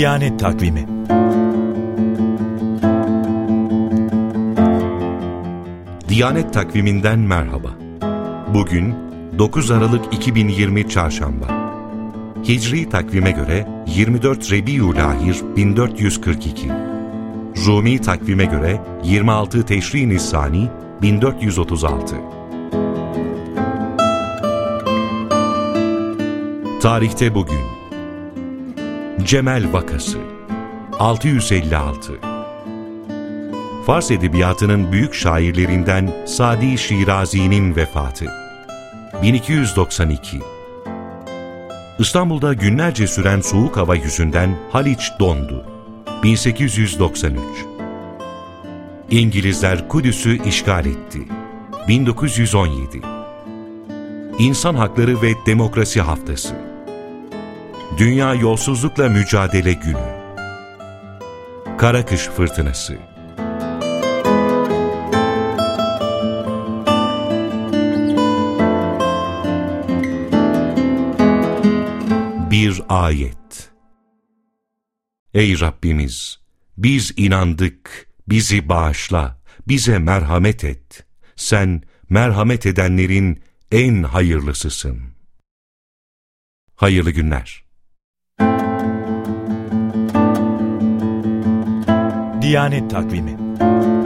Diyanet Takvimi. Diyanet Takviminden merhaba. Bugün 9 Aralık 2020 Çarşamba. Hicri takvime göre 24 Rebiülahir 1442. Rumi takvime göre 26 Teşrin Nisani 1436. Tarihte bugün Cemel vakası 656. Fars edebiyatının büyük şairlerinden Sadi Şirazi'nin vefatı 1292. İstanbul'da günlerce süren soğuk hava yüzünden Haliç dondu 1893. İngilizler Kudüs'ü işgal etti 1917. İnsan Hakları ve Demokrasi Haftası, Dünya Yolsuzlukla Mücadele Günü, Karakış Fırtınası. Bir ayet. Ey Rabbimiz! Biz inandık, bizi bağışla, bize merhamet et. Sen merhamet edenlerin en hayırlısısın. Hayırlı günler. Diyanet Takvimi.